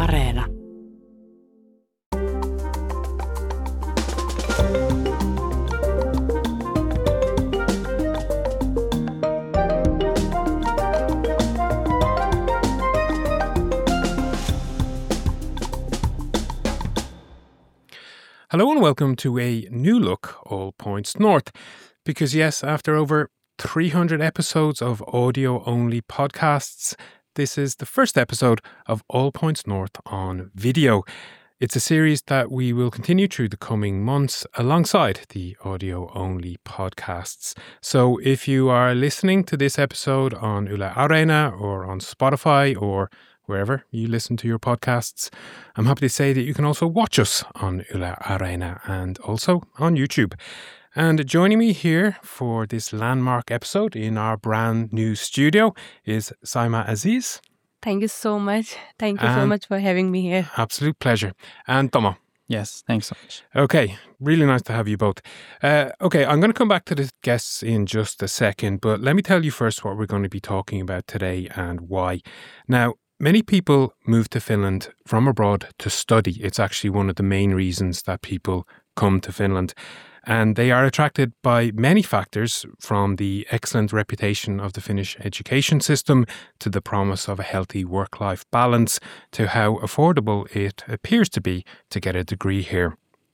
Areena. Hello and welcome to a new look, All Points North. Because yes, after over 300 episodes of audio-only podcasts, this is the first episode of All Points North on video. It's a series that we will continue through the coming months alongside the audio-only podcasts. So if you are listening to this episode on Yle Areena or on Spotify or wherever you listen to your podcasts, I'm happy to say that you can also watch us on Yle Areena and also on YouTube. And joining me here for this landmark episode in our brand new studio is Saima Aziz. Thank you so much. Thank you so much for having me here. Absolute pleasure. And Tomo. Yes, thanks so much. Okay, really nice to have you both. Okay, I'm going to come back to the guests in just a second, but let me tell you first what we're going to be talking about today and why. Now, many people move to Finland from abroad to study. It's actually one of the main reasons that people come to Finland. And they are attracted by many factors, from the excellent reputation of the Finnish education system to the promise of a healthy work-life balance to how affordable it appears to be to get a degree here.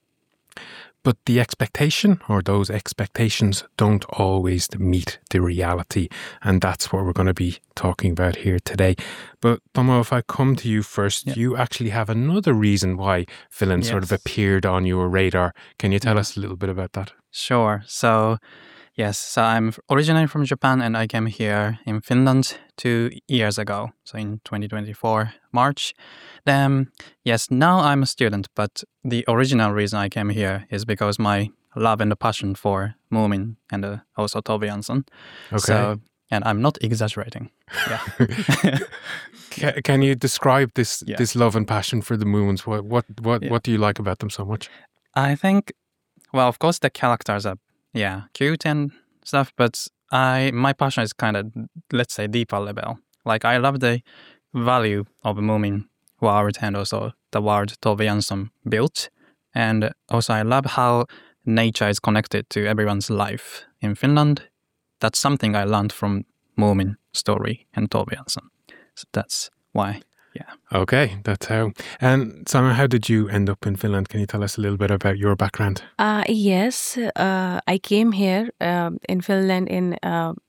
But the expectation, or those expectations, don't always meet the reality. And that's what we're going to be talking about here today. But Tomo, if I come to you first, you actually have another reason why Finland sort of appeared on your radar. Can you tell us a little bit about that? Sure. So I'm originally from Japan and I came here in Finland 2 years ago. So in 2024, March. Then, now I'm a student, but the original reason I came here is because my love and the passion for Moomin and also Tove Jansson. Okay. So, and I'm not exaggerating. Yeah. Can you describe this love and passion for the Moomins? What do you like about them so much? I think, well, of course the characters are cute and stuff, but my passion is kind of, let's say, deeper level. Like I love the value of Moomin world and also the world Tove Jansson built. And also I love how nature is connected to everyone's life in Finland. That's something I learned from Moomin story and Tove Jansson. So that's why. Yeah. Okay, that's how. And Saima, how did you end up in Finland? Can you tell us a little bit about your background? Yes, I came here in Finland in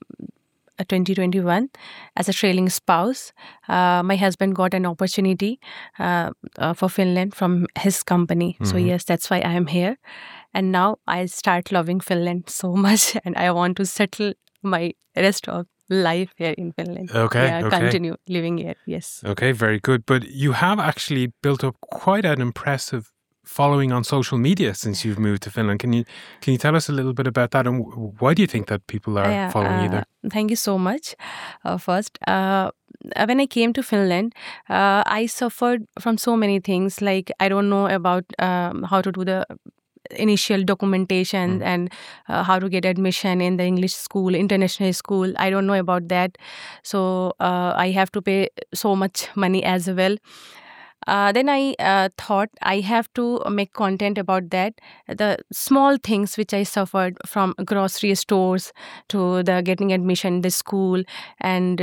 2021 as a trailing spouse. My husband got an opportunity for Finland from his company. Mm-hmm. So yes, that's why I am here. And now I start loving Finland so much and I want to settle my rest of life here in Finland. Okay. Continue living here, yes. Okay, very good. But you have actually built up quite an impressive following on social media since you've moved to Finland. Can you tell us a little bit about that and why do you think that people are following you there? Thank you so much. First, when I came to Finland, I suffered from so many things. Like I don't know about how to do the initial documentation and how to get admission in the English school, international school. I don't know about that. So I have to pay so much money as well. Then I thought I have to make content about that. The small things which I suffered, from grocery stores to the getting admission in the school and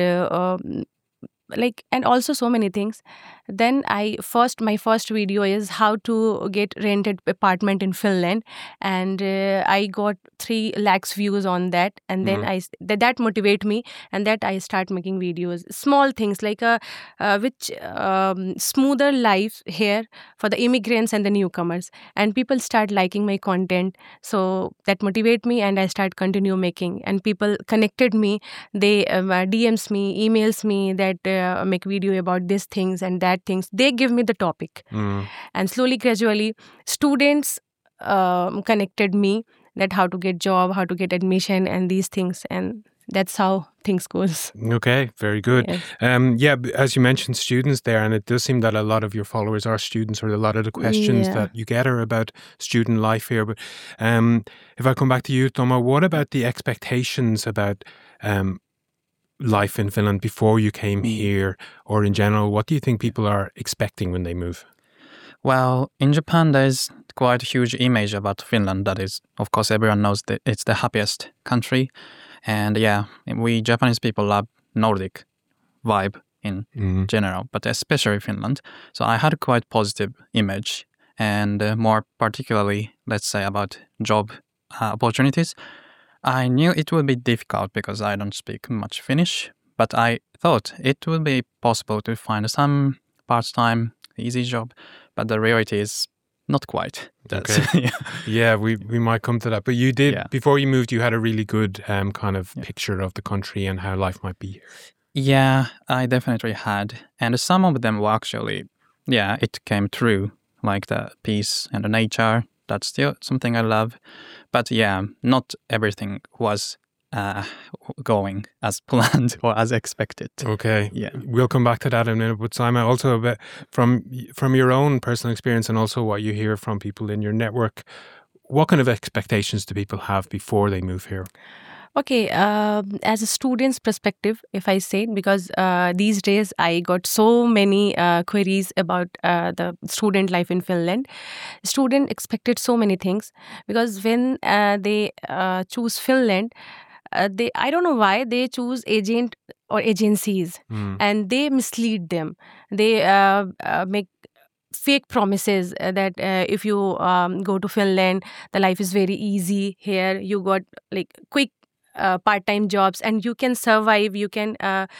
and also so many things. Then my first video is how to get rented apartment in Finland, and I got 3 lakhs views on that, and then that motivate me, and that I start making videos, small things like which smoother life here for the immigrants and the newcomers, and people start liking my content, so that motivate me, and I start continue making, and people connected me, they DMs me, emails me that make video about these things and that things. They give me the topic, and slowly, gradually, students connected me that how to get job, how to get admission, and these things, and that's how things goes. Okay, very good. Yes. As you mentioned, students there, and it does seem that a lot of your followers are students, or a lot of the questions that you get are about student life here. But if I come back to you, Tomo, what about the expectations about life in Finland before you came here, or in general, what do you think people are expecting when they move? Well, in Japan, there's quite a huge image about Finland. That is, of course, everyone knows that it's the happiest country. And yeah, we Japanese people love Nordic vibe in general, but especially Finland. So I had a quite positive image, and more particularly, let's say, about job opportunities. I knew it would be difficult because I don't speak much Finnish, but I thought it would be possible to find some part-time, easy job. But the reality is not quite. Okay. Yeah, we might come to that. But you did, before you moved, you had a really good kind of picture of the country and how life might be here. Yeah, I definitely had. And some of them were actually, it came true, like the peace and the nature. That's still something I love. But not everything was going as planned or as expected. Okay. Yeah. We'll come back to that in a minute. But Simon, also a bit from your own personal experience and also what you hear from people in your network, what kind of expectations do people have before they move here? Okay, as a student's perspective, if I say, because these days I got so many queries about the student life in Finland. Student expected so many things because when they choose Finland, I don't know why they choose agent or agencies and they mislead them. They make fake promises that if you go to Finland, the life is very easy here. You got like quick part-time jobs and you can survive. You can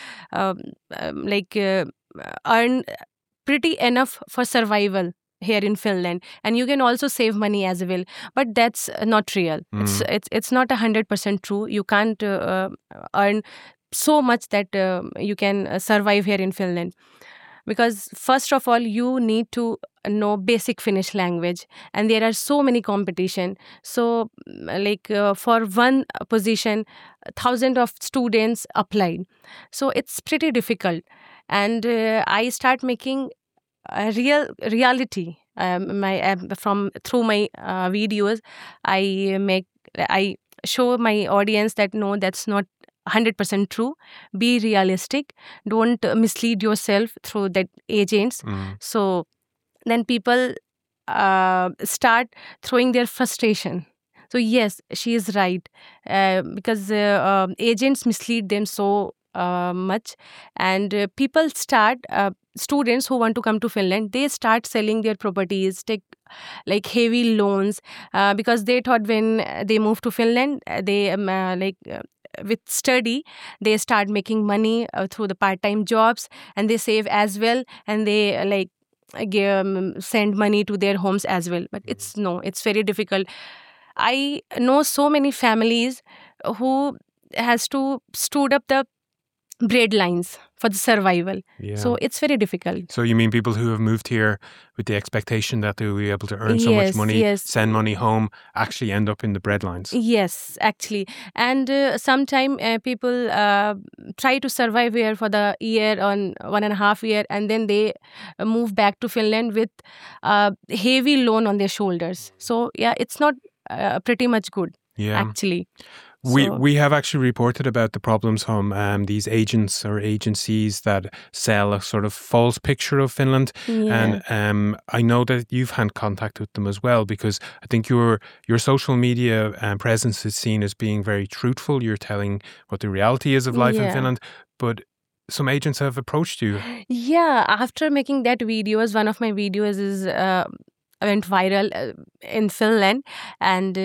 earn pretty enough for survival here in Finland, and you can also save money as well. But that's not real. It's not 100% true. You can't earn so much that you can survive here in Finland. Because first of all, you need to know basic Finnish language, and there are so many competition. So for one position, thousands of students applied. So it's pretty difficult. And I start making a reality. Through my videos, I show my audience that no, that's not 100% true. Be realistic. Don't mislead yourself through that agents. So then people start throwing their frustration. So yes, she is right, because agents mislead them so much, and people start. Students who want to come to Finland, they start selling their properties, take like heavy loans, because they thought when they move to Finland, they with study, they start making money through the part-time jobs, and they save as well, and they send money to their homes as well. But it's very difficult. I know so many families who has to stood up the bread lines for the survival. So it's very difficult. So you mean people who have moved here with the expectation that they will be able to earn so much money, send money home, actually end up in the bread lines? Yes, actually. And sometimes people try to survive here for the year or 1.5 years, and then they move back to Finland with heavy loan on their shoulders. So it's not pretty much good, actually. We have actually reported about the problems from these agents or agencies that sell a sort of false picture of Finland. And I know that you've had contact with them as well, because I think your social media presence is seen as being very truthful. You're telling what the reality is of life in Finland. But some agents have approached you. Yeah, after making that videos, one of my videos is went viral in Finland, and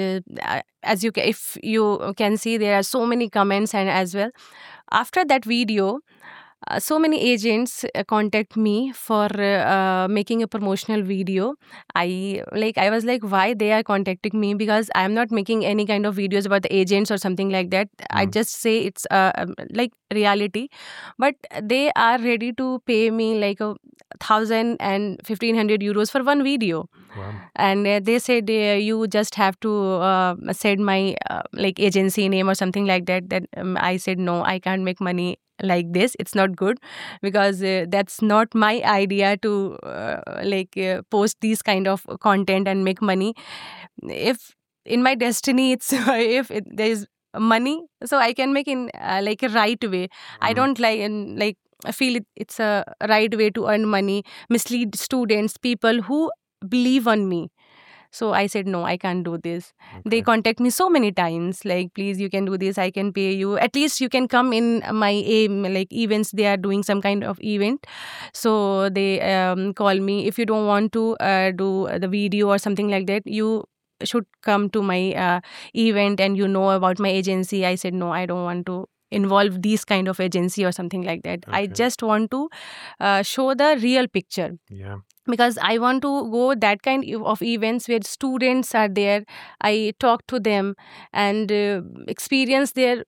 if you can see, there are so many comments, and as well after that video, so many agents contact me for making a promotional video. I was like, why they are contacting me? Because I am not making any kind of videos about the agents or something like that. I just say it's like reality, but they are ready to pay me like 1,000 and 1,500 euros for one video. Wow. And they said you just have to send my agency name or something like that. Then I said no, I can't make money like this. It's not good, because that's not my idea to post these kind of content and make money. If in my destiny, it's if there is money, so I can make in like a right way. I don't like I feel it's a right way to earn money, mislead students, people who believe on me. So I said, no, I can't do this. They Okay. contact me so many times, like, please, you can do this. I can pay you. At least you can come in my aim, like events. They are doing some kind of event. So they call me. If you don't want to do the video or something like that, you should come to my event and you know about my agency. I said, no, I don't want to involve these kind of agency or something like that. I Okay. just want to show the real picture, Yeah. because I want to go that kind of events where students are there. I talk to them and experience their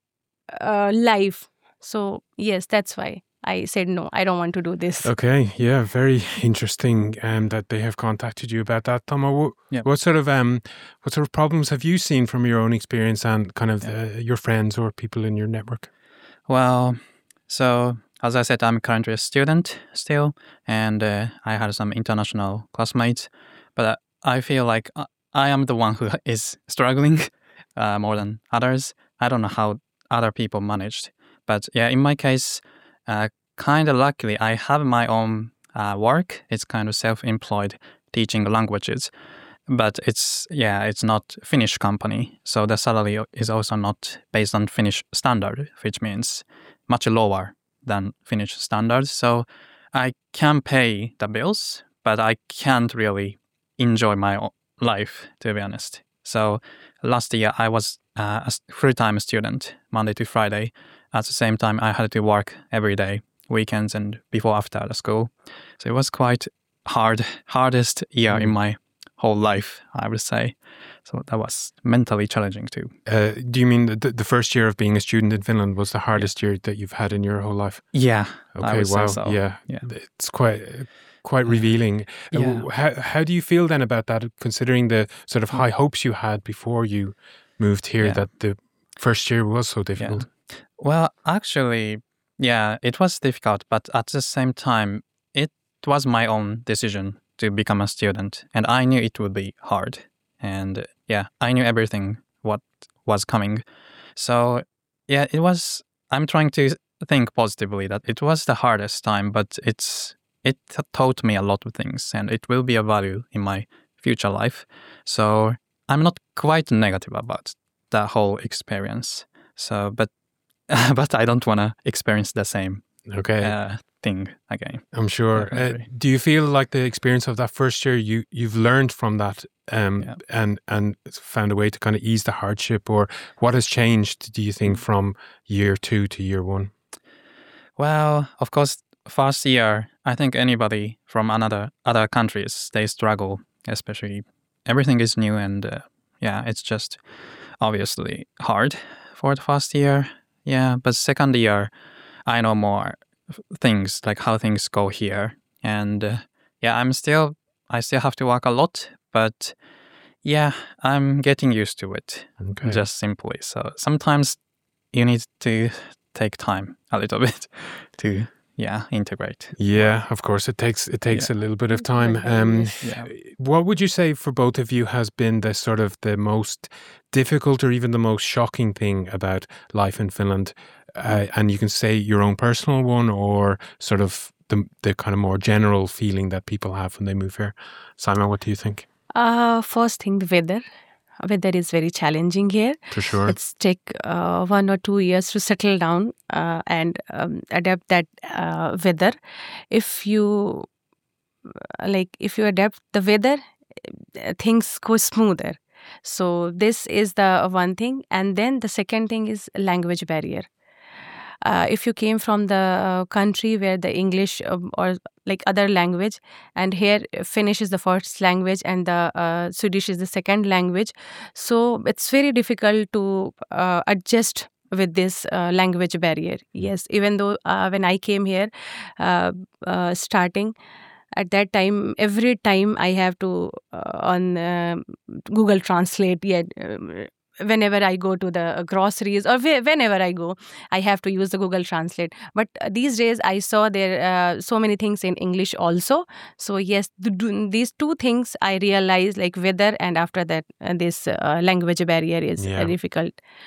life. So yes, that's why I said, no, I don't want to do this. Okay. Yeah. Very interesting. That they have contacted you about that, Tomo. Yeah. What sort of problems have you seen from your own experience and kind of your friends or people in your network? Well, so as I said, I'm currently a student still, and I had some international classmates, but I feel like I am the one who is struggling more than others. I don't know how other people managed, but yeah, in my case, kind of luckily, I have my own work. It's kind of self-employed teaching languages, but it's not Finnish company, so the salary is also not based on Finnish standard, which means much lower than Finnish standards. So I can pay the bills, but I can't really enjoy my life, to be honest. So last year I was a full-time student, Monday to Friday. At the same time, I had to work every day, weekends and before after the school. So it was quite hardest year in my whole life, I would say. So that was mentally challenging too. Do you mean the first year of being a student in Finland was the hardest year that you've had in your whole life? Yeah. Okay, I would wow. say so. Yeah. Yeah. It's quite revealing. Yeah. How do you feel then about that, considering the sort of high hopes you had before you moved here, that the first year was so difficult? Yeah. Well, actually, yeah, it was difficult, but at the same time, it was my own decision to become a student, and I knew it would be hard. And yeah, I knew everything what was coming. So yeah, I'm trying to think positively that it was the hardest time, but it taught me a lot of things, and it will be a value in my future life. So I'm not quite negative about the whole experience. So, but I don't want to experience the same thing again. I'm sure. Do you feel like the experience of that first year, you've learned from that and found a way to kind of ease the hardship, or what has changed, do you think, from year 2 to year 1? Well, of course, first year, I think anybody from other countries, they struggle, especially everything is new, and it's just obviously hard for the first year. Yeah, but second year, I know more things, like how things go here, and I still have to work a lot, but yeah, I'm getting used to it. Okay. Just simply. So sometimes you need to take time a little bit to integrate. Yeah, of course, it takes a little bit of time. What would you say for both of you has been the sort of the most difficult or even the most shocking thing about life in Finland? And you can say your own personal one, or sort of the kind of more general feeling that people have when they move here. Simon, what do you think? First thing, the weather. Weather is very challenging here. For sure. It's take 1 or 2 years to settle down and adapt that weather. If you adapt the weather, things go smoother. So this is the one thing. And then the second thing is language barrier. If you came from the country where the English or like other language, and here Finnish is the first language and the Swedish is the second language, so it's very difficult to adjust with this language barrier. Yes, even though when I came here, starting at that time, every time I have to on Google Translate. Whenever I go to the groceries or whenever I go, I have to use the Google Translate. But these days I saw there so many things in English also. So yes, these two things I realized, like weather, and after that this language barrier is difficult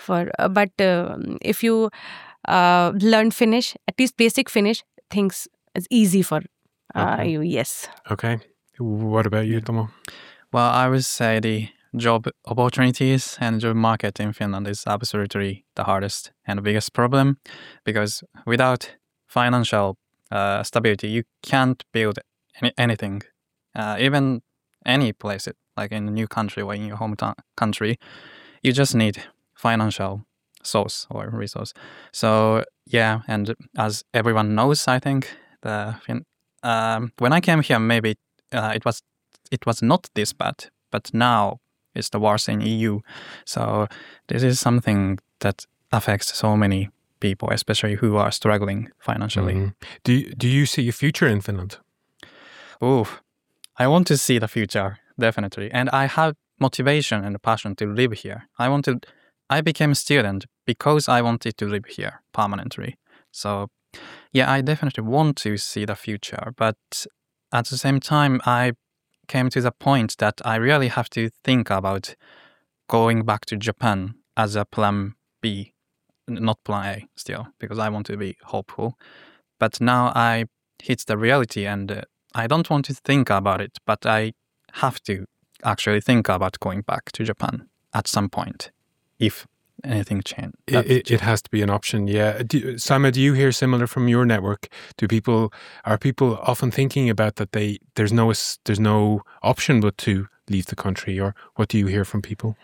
But if you learn Finnish, at least basic Finnish, things is easy for you. Yes. Okay. What about you, Tomo? Well, I would say the job opportunities and job market in Finland is absolutely the hardest and biggest problem, because without financial stability, you can't build anything, even any place, like in a new country or in your home country. You just need financial source or resource. So yeah, and as everyone knows, I think when I came here, maybe it was not this bad, but now it's the wars in EU. So this is something that affects so many people, especially who are struggling financially. Do you see a future in Finland? Oh, I want to see the future, definitely, and I have motivation and passion to live here. I became a student because I wanted to live here permanently. So yeah, I definitely want to see the future, but at the same time, I came to the point that I really have to think about going back to Japan as a plan B, not plan A still, because I want to be hopeful. But now I hit the reality, and I don't want to think about it, but I have to actually think about going back to Japan at some point, if anything changes. It has to be an option, yeah. Sama, do you hear similar from your network? Are people often thinking about that there's no option but to leave the country, or what do you hear from people?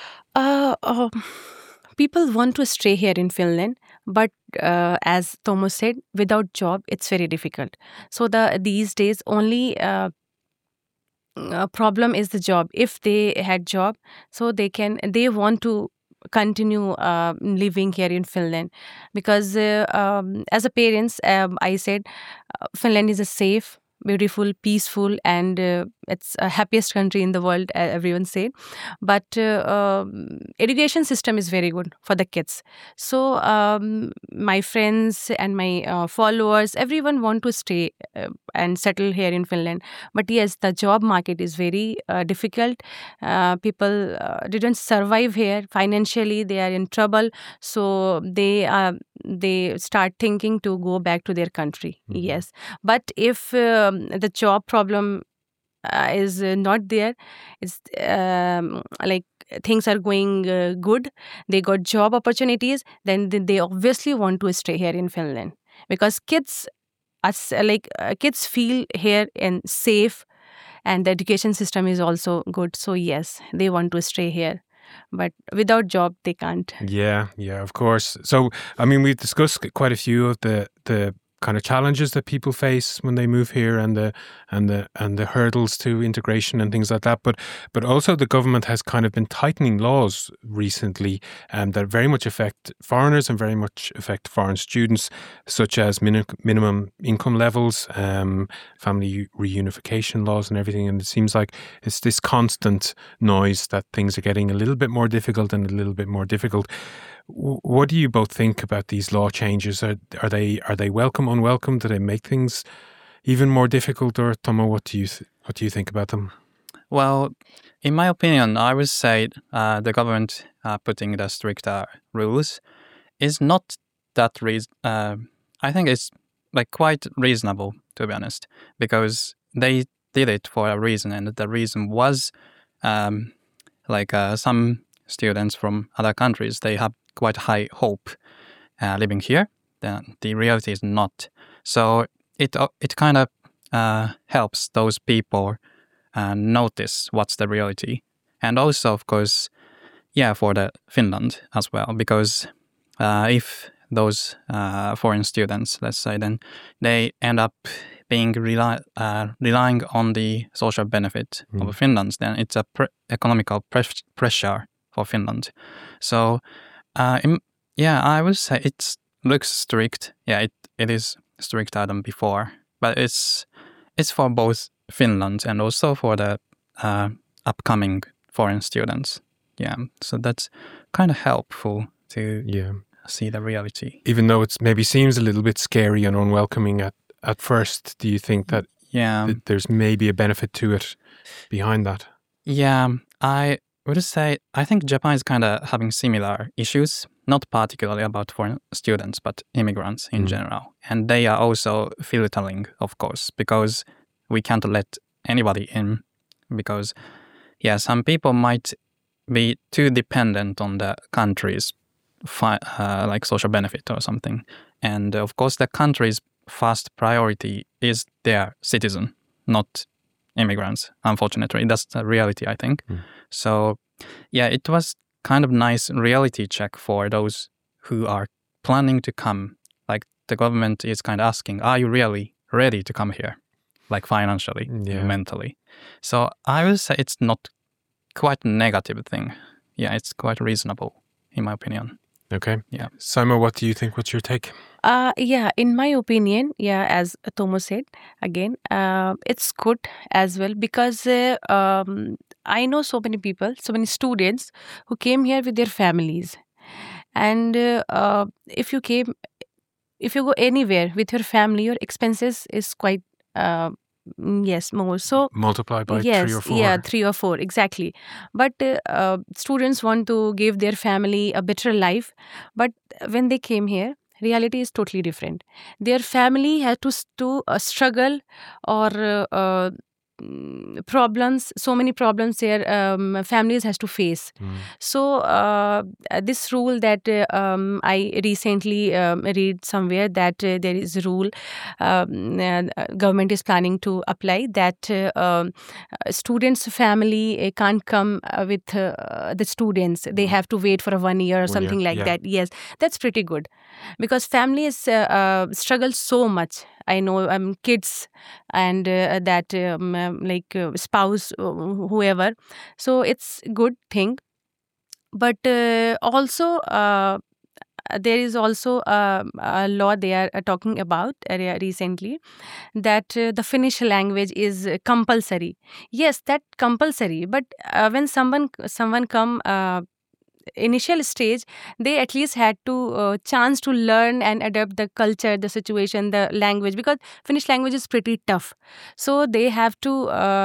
People want to stay here in Finland, but as Thomas said, without job, it's very difficult. So these days only problem is the job. If they had job, so they want to continue living here in Finland, because as a parents, I said Finland is a safe, beautiful, peaceful, and it's a happiest country in the world, everyone say. But education system is very good for the kids. So my friends and my followers, everyone want to stay and settle here in Finland. But yes, the job market is very difficult. People didn't survive here financially. They are in trouble. So they start thinking to go back to their country. Yes. But if the job problem is not there, it's like things are going good, they got job opportunities, then they obviously want to stay here in Finland, because kids feel here and safe, and the education system is also good. So yes, they want to stay here, but without job they can't. Yeah, of course. So I mean, we've discussed quite a few of the kind of challenges that people face when they move here, and the hurdles to integration and things like that. But also the government has kind of been tightening laws recently that very much affect foreigners and very much affect foreign students, such as minimum income levels, family reunification laws, and everything. And it seems like it's this constant noise that things are getting a little bit more difficult and a little bit more difficult. What do you both think about these law changes? Are they welcome, unwelcome? Do they make things even more difficult? Or Tomo, what do you think about them? Well, in my opinion, I would say the government putting the stricter rules is not that I think it's like quite reasonable, to be honest, because they did it for a reason, and the reason was some students from other countries, they have quite high hope living here. The reality is not. So it kind of helps those people notice what's the reality. And also, of course, for the Finland as well, because if those foreign students, let's say, then they end up being relying on the social benefit of Finland, then it's a economical pressure for Finland. So I would say it looks strict. Yeah, it is stricter than before, but it's for both Finland and also for the upcoming foreign students. Yeah, so that's kind of helpful to see the reality. Even though it maybe seems a little bit scary and unwelcoming at first, do you think that there's maybe a benefit to it behind that? Yeah, would say I think Japan is kind of having similar issues, not particularly about foreign students, but immigrants in general. And they are also filtering, of course, because we can't let anybody in because, some people might be too dependent on the country's like social benefit or something. And of course, the country's first priority is their citizen, not immigrants. Unfortunately, that's the reality, I think. So, it was kind of nice reality check for those who are planning to come. Like the government is kind of asking, are you really ready to come here? Like financially, mentally. So I will say it's not quite a negative thing. Yeah, it's quite reasonable, in my opinion. Okay. Yeah. Sima, what do you think? What's your take? In my opinion, as Tomo said, again, it's good as well because I know so many people, so many students who came here with their families. And if you go anywhere with your family, your expenses is quite, more. So Multiply by 3 or 4. Yeah, 3 or 4, exactly. But students want to give their family a better life. But when they came here, reality is totally different. Their family had to struggle or problems, so many problems their families has to face. So this rule that I recently read somewhere that there is a rule government is planning to apply that students' family can't come with the students. They have to wait for 1 year or something like that. Yes, that's pretty good because families struggle so much. I know kids and that spouse, whoever. So it's good thing. But also there is also a law they are talking about recently that the Finnish language is compulsory. Yes, that compulsory. But when someone come initial stage, they at least had to chance to learn and adapt the culture, the situation, the language, because Finnish language is pretty tough. So they have to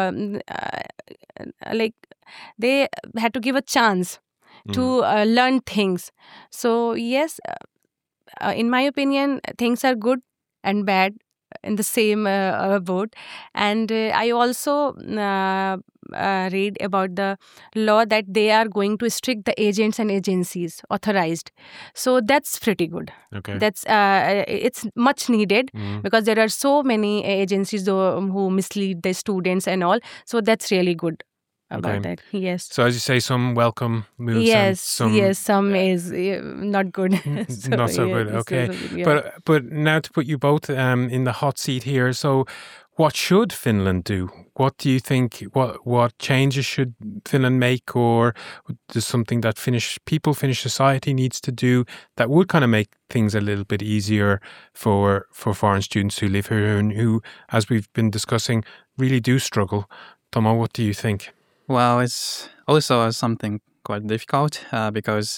they had to give a chance to learn things. So yes, in my opinion, things are good and bad in the same boat. And I also read about the law that they are going to restrict the agents and agencies authorized. So that's pretty good. Okay. That's it's much needed because there are so many agencies who mislead the students and all. So that's really good about that. Yes. So as you say, some welcome moves. Yes. And some is not good. Not so good. Okay. But now to put you both in the hot seat here. So what should Finland do? What do you think? What changes should Finland make, or there's something that Finnish society needs to do that would kind of make things a little bit easier for foreign students who live here and who, as we've been discussing, really do struggle? Tomo, what do you think? Well, it's also something quite difficult because,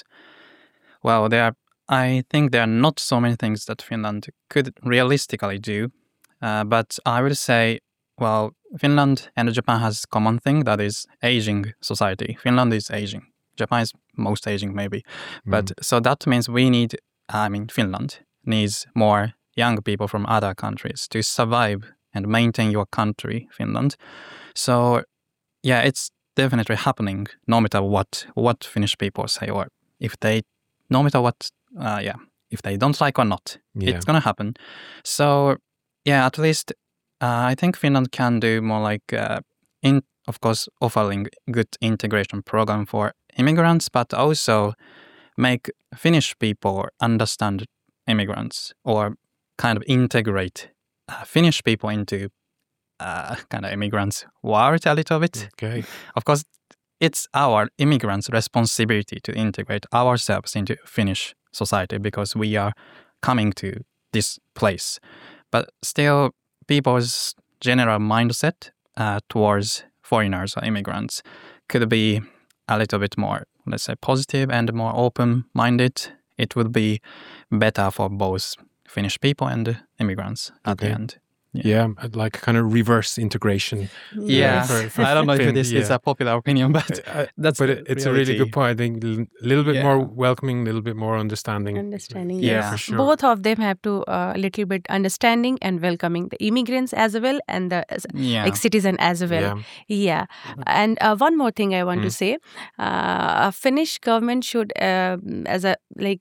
I think there are not so many things that Finland could realistically do. But I would say, Finland and Japan has a common thing that is aging society. Finland is aging. Japan is most aging, maybe. But so that means Finland needs more young people from other countries to survive and maintain your country, Finland. So, it's definitely happening no matter what Finnish people say, or no matter what, if they don't like or not, it's going to happen. So, at least I think Finland can do more like, of course, offering good integration program for immigrants, but also make Finnish people understand immigrants or kind of integrate Finnish people into kind of immigrants' world a little bit. Okay. Of course, it's our immigrants' responsibility to integrate ourselves into Finnish society because we are coming to this place. But still, people's general mindset towards foreigners or immigrants could be a little bit more, let's say, positive and more open-minded. It would be better for both Finnish people and immigrants at the end. Yeah, like kind of reverse integration. Yeah, for I don't know if Finn, this is a popular opinion, but that's but the it's a really good point. I think a little bit more welcoming, a little bit more understanding. Understanding, Yeah, yes. for sure. Both of them have to a little bit understanding and welcoming the immigrants as well and the like citizen as well. Yeah. And one more thing I want to say, Finnish government should as a like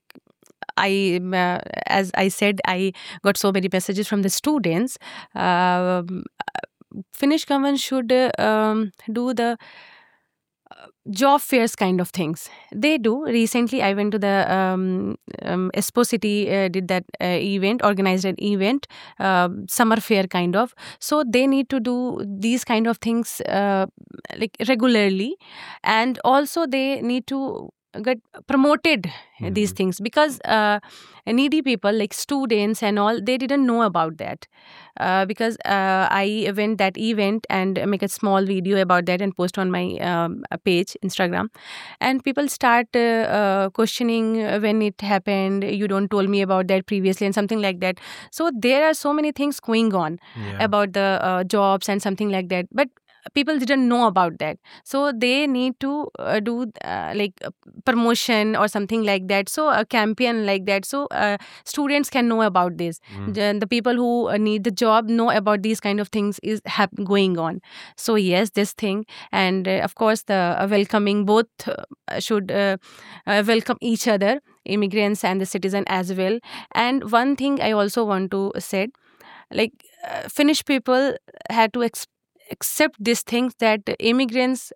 as I said, I got so many messages from the students. Finnish government should do the job fairs kind of things. They do. Recently, I went to the Espoo City, did that event, organized an event, summer fair kind of. So they need to do these kind of things like regularly, and also they need to get promoted these things, because needy people like students and all, they didn't know about that, because I went that event and make a small video about that and post on my page Instagram, and people start questioning when it happened, you don't told me about that previously and something like that. So there are so many things going on about the jobs and something like that, but people didn't know about that. So they need to do like a promotion or something like that, so a campaign like that, so students can know about this. The people who need the job know about these kind of things is going on. So yes, this thing, and of course the welcoming, both should welcome each other, immigrants and the citizen as well. And one thing I also want to say, like Finnish people had to accept these things, that immigrants,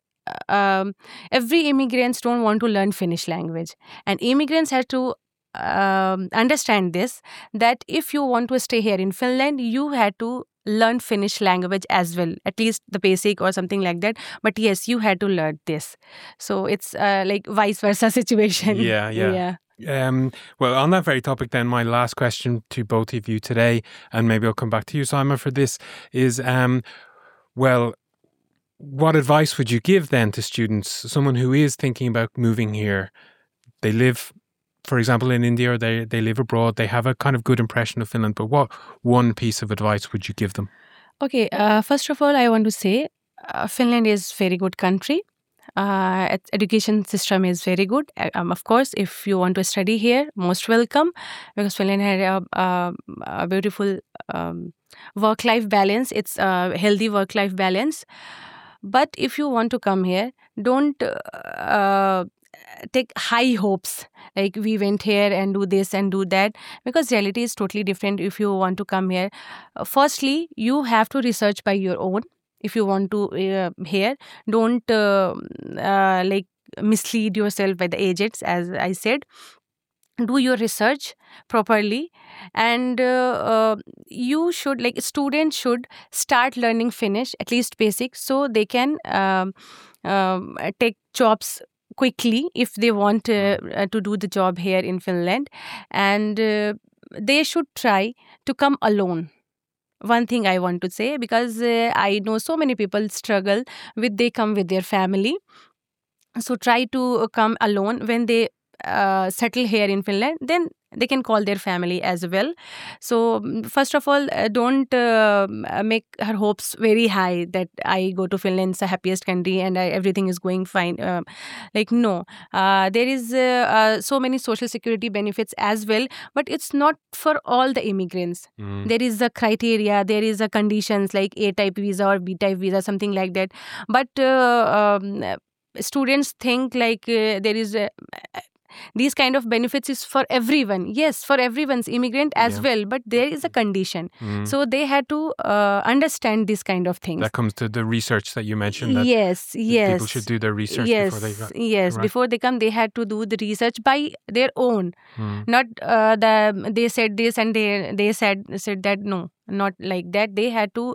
every immigrants don't want to learn Finnish language, and immigrants have to understand this, that if you want to stay here in Finland, you had to learn Finnish language as well, at least the basic or something like that. But yes, you had to learn this. So it's like vice versa situation. Yeah. Well, on that very topic then, my last question to both of you today, and maybe I'll come back to you, Simon, for this, is well, what advice would you give then to students, someone who is thinking about moving here? They live, for example, in India, or they live abroad, they have a kind of good impression of Finland, but what one piece of advice would you give them? Okay, first of all, I want to say Finland is very good country. Its education system is very good. Of course, if you want to study here, most welcome, because Finland had a beautiful work-life balance. It's a healthy work-life balance. But if you want to come here, don't take high hopes, like we went here and do this and do that, because reality is totally different if you want to come here. Firstly, you have to research by your own. If you want to here, don't like mislead yourself by the agents, as I said. Do your research properly, and you should, like students should start learning Finnish, at least basic, so they can take jobs quickly if they want to do the job here in Finland. And they should try to come alone. One thing I want to say, because I know so many people struggle with, they come with their family. So try to come alone. When they settle here in Finland, then they can call their family as well. So first of all, don't make her hopes very high that I go to Finland, it's the happiest country and everything is going fine. Like no, there is so many social security benefits as well, but it's not for all the immigrants. There is a criteria, there is a conditions like A-type visa or B-type visa, something like that. But students think like there is these kind of benefits is for everyone. Yes, for everyone's immigrant as well, but there is a condition. So they had to understand this kind of things. That comes to the research that you mentioned, that yes people should do their research before they go. Yes, right. Before they come, they had to do the research by their own. Not they said this and they said that. No, not like that. They had to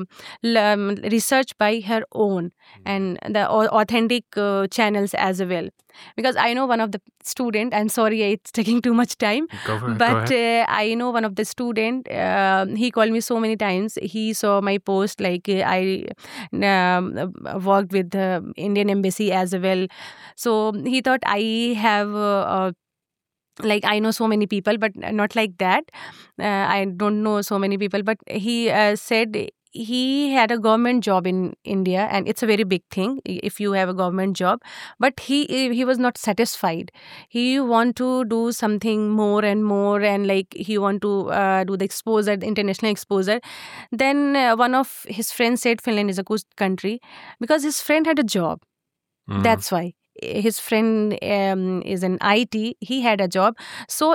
research by her own, and the authentic channels as well. Because I know one of the student, I'm sorry it's taking too much time, but I know one of the student, he called me so many times. He saw my post, like I worked with the Indian embassy as well. So he thought I have like I know so many people, but not like that. I don't know so many people, but he said he had a government job in India, and it's a very big thing if you have a government job. But he was not satisfied. He want to do something more and more, and like he want to do the exposure, the international exposure. Then one of his friends said Finland is a good country because his friend had a job. That's why his friend is in IT. He had a job. So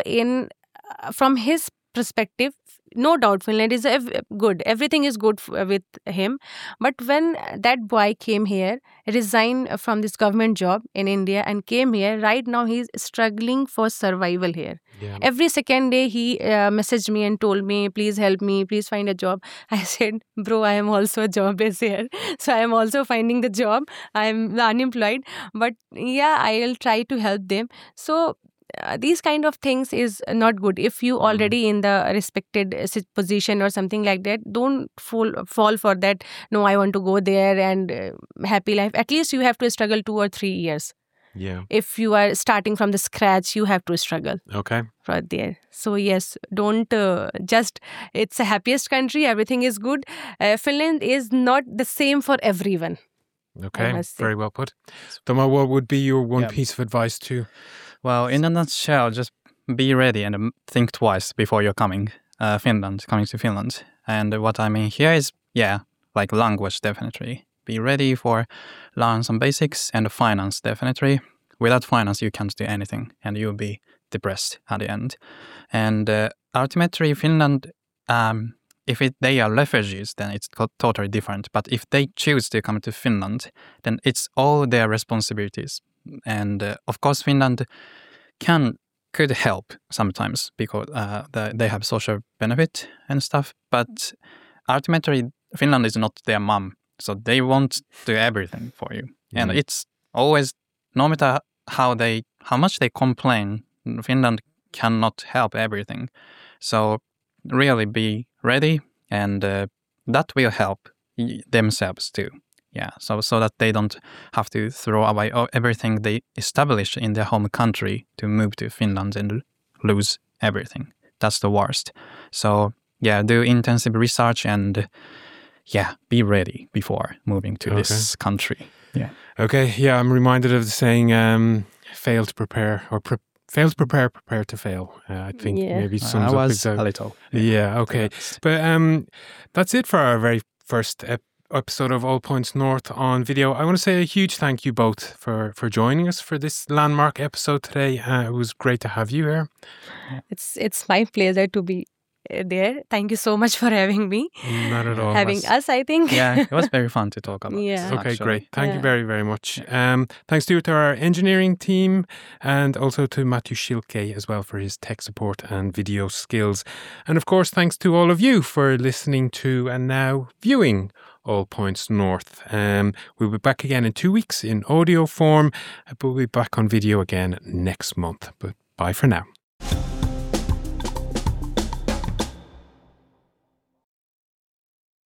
from his perspective, no doubt Finland is good. Everything is good with him. But when that boy came here, resigned from this government job in India and came here, right now he's struggling for survival here. Yeah. Every second day he messaged me and told me, please help me, please find a job. I said, bro, I am also jobless here. So I am also finding the job. I am unemployed. But yeah, I'll try to help them. So these kind of things is not good. If you already in the respected position or something like that, don't fall for that. No, I want to go there and happy life. At least you have to struggle 2 or 3 years. Yeah. If you are starting from the scratch, you have to struggle. Okay. Right there. So yes, don't just, it's the happiest country, everything is good. Finland is not the same for everyone. Okay, very well put. Thomas, what would be your one piece of advice to? Well, in a nutshell, just be ready and think twice before you're coming to Finland. And what I mean here is, like language, definitely. Be ready for learn some basics, and finance, definitely. Without finance, you can't do anything, and you'll be depressed at the end. And ultimately, Finland, if they are refugees, then it's totally different. But if they choose to come to Finland, then it's all their responsibilities. And of course, Finland could help sometimes because they have social benefit and stuff. But ultimately, Finland is not their mom, so they won't do everything for you. And it's always, no matter how much they complain, Finland cannot help everything. So really be ready, and that will help themselves too. Yeah, so that they don't have to throw away everything they establish in their home country to move to Finland and lose everything. That's the worst. So do intensive research and be ready before moving to this country. Yeah. Okay. Yeah, I'm reminded of the saying, "Fail to prepare," or "Fail to prepare, prepare to fail." I think maybe sums up exactly. A little. Yeah. Okay. But that's it for our very first episode of All Points North on video. I want to say a huge thank you both for joining us for this landmark episode today. It was great to have you here. It's my pleasure to be there. Thank you so much for having me. Not at all. Having us, I think. Yeah, it was very fun to talk about. Yeah. Okay, actually. great. Thank you very, very much. Thanks to our engineering team, and also to Matthew Schilke as well for his tech support and video skills. And of course, thanks to all of you for listening to and now viewing All Points North. We'll be back again in 2 weeks in audio form, but we'll be back on video again next month. But bye for now.